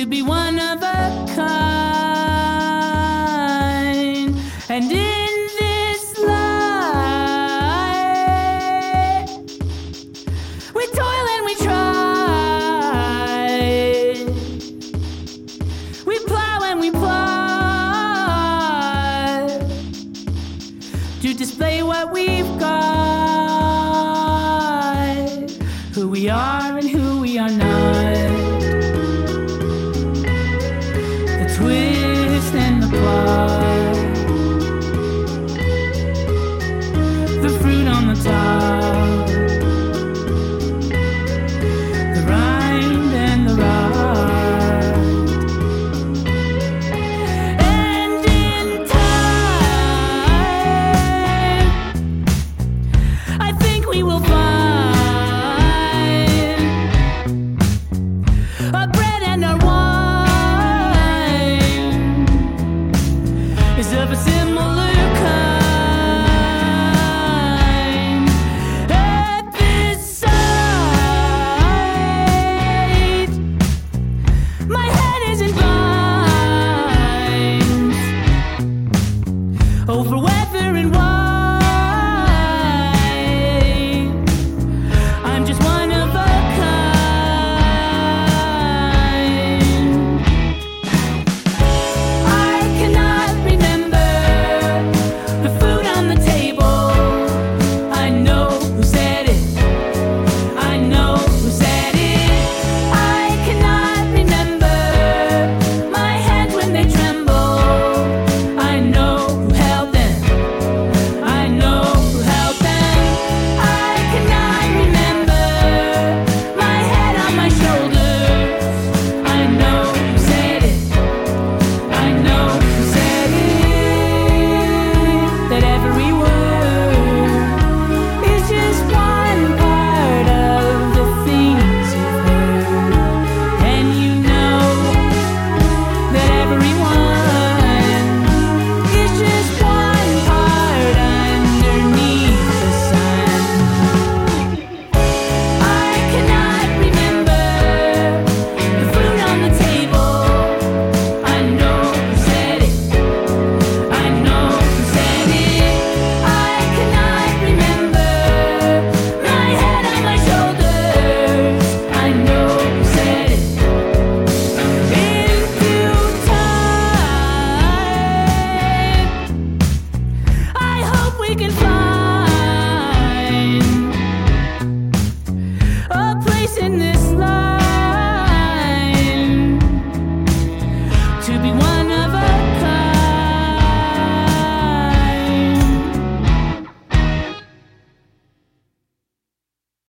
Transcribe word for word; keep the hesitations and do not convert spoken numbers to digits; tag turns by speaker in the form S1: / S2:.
S1: to be one of a kind. And in this life, we toil and we try. We plow and we plot to display what we've got, who we are and who we are not. The twist and the plot, the fruit on the top, the rind and the rot. And in time, I think we will find our bread and our wine is of a similar kind. At this sight, my head is in binds over whether and why. I'm just one of a kind. I cannot remember the food on the table. I know who said it. I know who said it. I cannot remember my hands when they tremble. I know who held them. I know who held them. I cannot remember my head on my shoulders. I know who said it. I know who said it. That every word is just one part of the things you've heard. And you know that everyone is just one part underneath the sun. I cannot remember the food on the table. I know who said it. I know who said it. I cannot remember my head on my shoulders. I know who said it. In due time, I hope we can find a place in this